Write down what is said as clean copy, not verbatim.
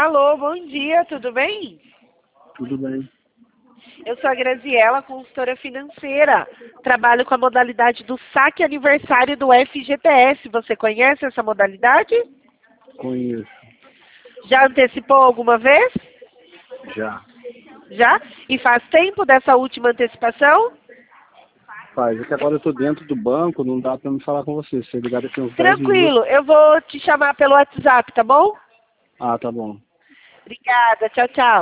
Alô, bom dia, tudo bem? Tudo bem. Eu sou a Graziela, consultora financeira. Trabalho com a modalidade do saque aniversário do FGTS. Você conhece essa modalidade? Conheço. Já antecipou alguma vez? Já. Já? E faz tempo dessa última antecipação? Faz. É que agora eu tô dentro do banco, não dá pra me falar com você. Se eu ligar daqui uns 10 minutos. Tranquilo, eu vou te chamar pelo WhatsApp, tá bom? Ah, tá bom. Obrigada, tchau, tchau.